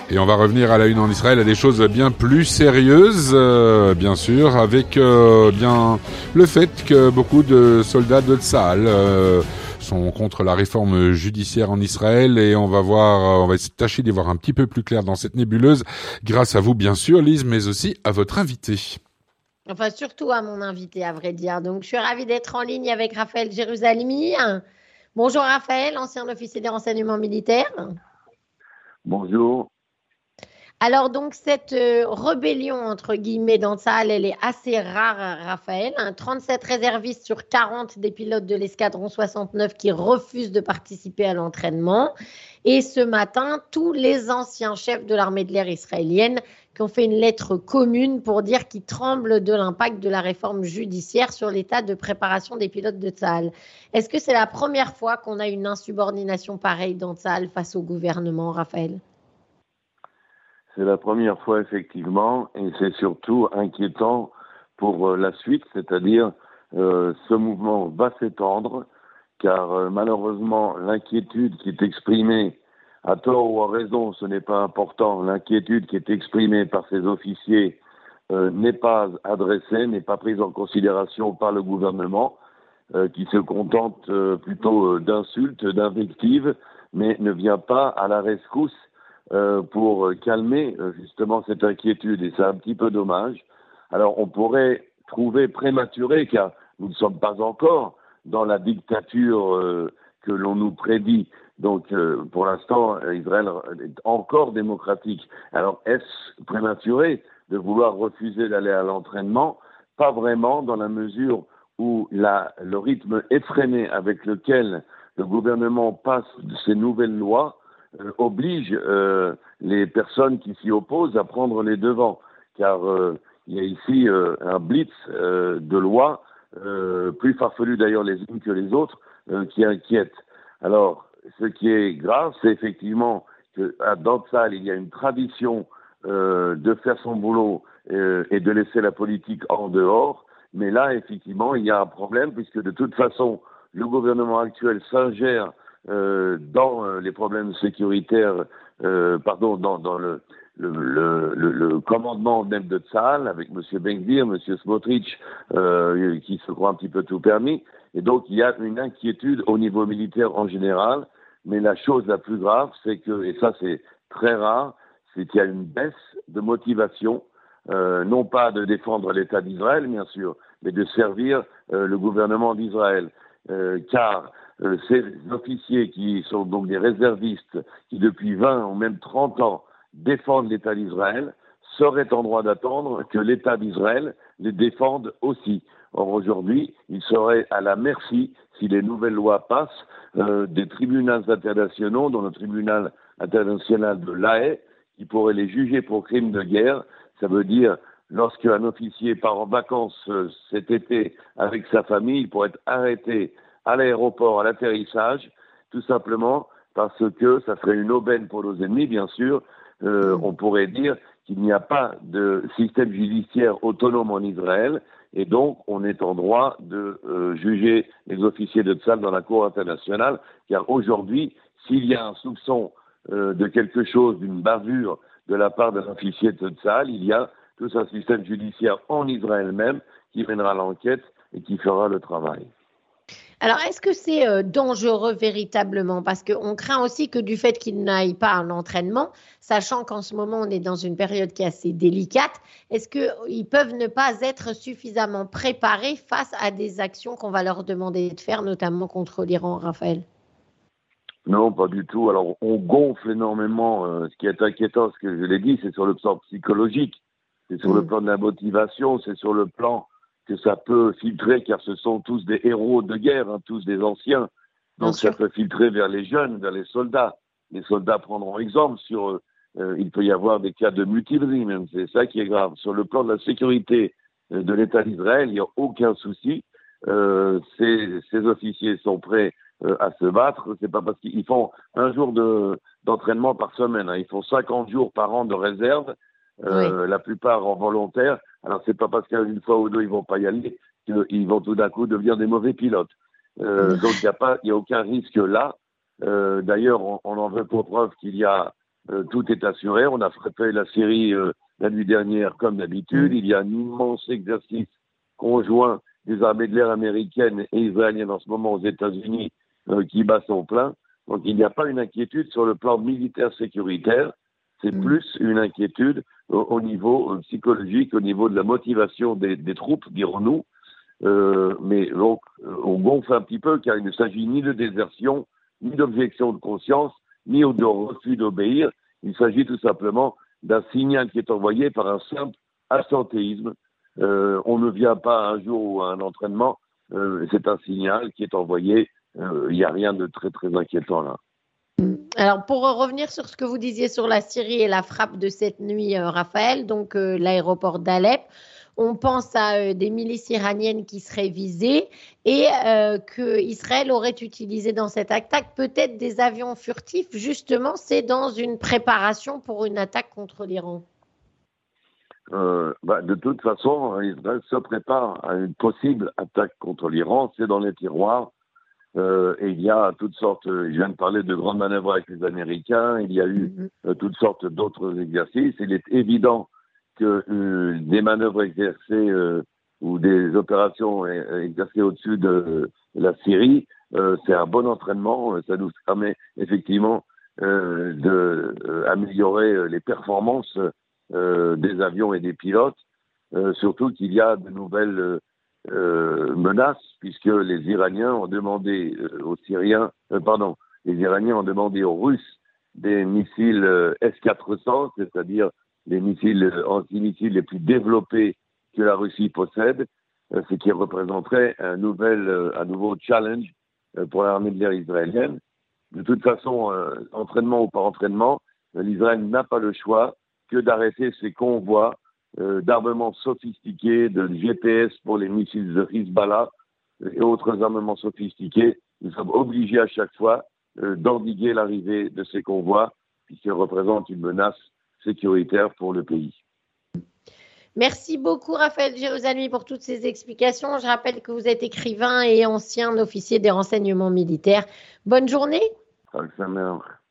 Et on va revenir à la une en Israël à des choses bien plus sérieuses, bien sûr, avec bien le fait que beaucoup de soldats de Tsahal sont contre la réforme judiciaire en Israël, et on va tâcher d'y voir un petit peu plus clair dans cette nébuleuse, grâce à vous bien sûr Lise, mais aussi à votre invité. Enfin, surtout à mon invité, à vrai dire. Donc, je suis ravie d'être en ligne avec Raphaël Jérusalemi. Bonjour Raphaël, ancien officier des renseignements militaires. Bonjour. Alors, donc, cette rébellion, entre guillemets, dans Tsahal, elle est assez rare, Raphaël. 37 réservistes sur 40 des pilotes de l'escadron 69 qui refusent de participer à l'entraînement. Et ce matin, tous les anciens chefs de l'armée de l'air israélienne qui ont fait une lettre commune pour dire qu'ils tremblent de l'impact de la réforme judiciaire sur l'état de préparation des pilotes de Tsahal. Est-ce que c'est la première fois qu'on a une insubordination pareille dans Tsahal face au gouvernement, Raphaël ? C'est la première fois, effectivement, et c'est surtout inquiétant pour la suite, c'est-à-dire ce mouvement va s'étendre, car malheureusement, l'inquiétude qui est exprimée, à tort ou à raison, ce n'est pas important, l'inquiétude qui est exprimée par ces officiers n'est pas adressée, n'est pas prise en considération par le gouvernement, qui se contente plutôt d'insultes, d'invectives, mais ne vient pas à la rescousse pour calmer justement cette inquiétude, et c'est un petit peu dommage. Alors on pourrait trouver prématuré, car nous ne sommes pas encore dans la dictature que l'on nous prédit. Donc pour l'instant, Israël est encore démocratique. Alors est-ce prématuré de vouloir refuser d'aller à l'entraînement? Pas vraiment, dans la mesure où le rythme effréné avec lequel le gouvernement passe ces nouvelles lois oblige les personnes qui s'y opposent à prendre les devants, car il y a ici un blitz de lois, plus farfelus d'ailleurs les unes que les autres, qui inquiète. Alors, ce qui est grave, c'est effectivement que dans Tsahal, il y a une tradition de faire son boulot et de laisser la politique en dehors, mais là, effectivement, il y a un problème, puisque de toute façon, le gouvernement actuel s'ingère dans les problèmes sécuritaires, dans le commandement même de Tsahal, avec M. Ben-Gvir, M. Smotrich, qui se croit un petit peu tout permis. Et donc, il y a une inquiétude au niveau militaire en général. Mais la chose la plus grave, c'est que, et ça c'est très rare, c'est qu'il y a une baisse de motivation, non pas de défendre l'État d'Israël, bien sûr, mais de servir le gouvernement d'Israël. Car ces officiers qui sont donc des réservistes, qui depuis 20 ou même 30 ans défendent l'État d'Israël, seraient en droit d'attendre que l'État d'Israël les défende aussi. Or aujourd'hui, ils seraient à la merci, si les nouvelles lois passent, des tribunaux internationaux, dont le tribunal international de l'Haye, qui pourrait les juger pour crimes de guerre. Ça veut dire, lorsqu'un officier part en vacances cet été avec sa famille, il pourrait être arrêté à l'aéroport, à l'atterrissage, tout simplement parce que ça serait une aubaine pour nos ennemis, bien sûr. On pourrait dire qu'il n'y a pas de système judiciaire autonome en Israël, et donc on est en droit de juger les officiers de Tsahal dans la Cour internationale, car aujourd'hui, s'il y a un soupçon de quelque chose, d'une bavure de la part d'un officier de Tsahal, il y a tout un système judiciaire en Israël même qui mènera l'enquête et qui fera le travail. Alors, est-ce que c'est dangereux véritablement? Parce qu'on craint aussi que du fait qu'ils n'aillent pas à l'entraînement, sachant qu'en ce moment, on est dans une période qui est assez délicate, est-ce qu'ils peuvent ne pas être suffisamment préparés face à des actions qu'on va leur demander de faire, notamment contre l'Iran, Raphaël? Non, pas du tout. Alors, on gonfle énormément. Ce qui est inquiétant, ce que je l'ai dit, c'est sur le plan psychologique, c'est sur le plan de la motivation, c'est sur le plan que ça peut filtrer, car ce sont tous des héros de guerre, tous des anciens. Donc ça peut filtrer vers les jeunes, vers les soldats. Les soldats prendront exemple sur il peut y avoir des cas de mutinerie même, c'est ça qui est grave. Sur le plan de la sécurité de l'État d'Israël, il n'y a aucun souci. Ces officiers sont prêts à se battre. C'est pas parce qu'ils font un jour d'entraînement par semaine, ils font 50 jours par an de réserve, la plupart en volontaire. Alors c'est pas parce qu'une fois ou deux ils vont pas y aller qu'ils vont tout d'un coup devenir des mauvais pilotes. Donc il y a aucun risque là. D'ailleurs, on en veut pour preuve qu'il y a tout est assuré. On a frappé la Syrie la nuit dernière comme d'habitude. Il y a un immense exercice conjoint des armées de l'air américaines et israéliennes en ce moment aux États-Unis qui bat son plein. Donc il n'y a pas une inquiétude sur le plan militaire sécuritaire. C'est plus une inquiétude au niveau psychologique, au niveau de la motivation des troupes, dirons-nous. Mais donc, on gonfle un petit peu car il ne s'agit ni de désertion, ni d'objection de conscience, ni de refus d'obéir. Il s'agit tout simplement d'un signal qui est envoyé par un simple absentéisme. On ne vient pas un jour ou à un entraînement, c'est un signal qui est envoyé. Il n'y a rien de très très inquiétant là. Alors, pour revenir sur ce que vous disiez sur la Syrie et la frappe de cette nuit, Raphaël, donc l'aéroport d'Alep, on pense à des milices iraniennes qui seraient visées et que Israël aurait utilisé dans cette attaque peut-être des avions furtifs. Justement, c'est dans une préparation pour une attaque contre l'Iran. De toute façon, Israël se prépare à une possible attaque contre l'Iran. C'est dans les tiroirs. Et il y a toutes sortes, je viens de parler de grandes manœuvres avec les Américains, il y a eu toutes sortes d'autres exercices. Il est évident que des manœuvres exercées ou des opérations exercées au-dessus de la Syrie, c'est un bon entraînement. Ça nous permet effectivement d'améliorer les performances des avions et des pilotes, surtout qu'il y a de nouvelles menaces, puisque les Iraniens ont demandé les Iraniens ont demandé aux Russes des missiles S-400, c'est-à-dire les missiles antimissiles les plus développés que la Russie possède, ce qui représenterait un nouveau challenge pour l'armée de l'air israélienne. De toute façon, entraînement ou pas entraînement, l'Israël n'a pas le choix que d'arrêter ces convois d'armements sophistiqués, de GPS pour les missiles de Hezbollah et autres armements sophistiqués. Nous sommes obligés à chaque fois d'endiguer l'arrivée de ces convois puisqu'ils représentent une menace sécuritaire pour le pays. Merci beaucoup Raphaël Jérusalemi pour toutes ces explications. Je rappelle que vous êtes écrivain et ancien officier des renseignements militaires. Bonne journée.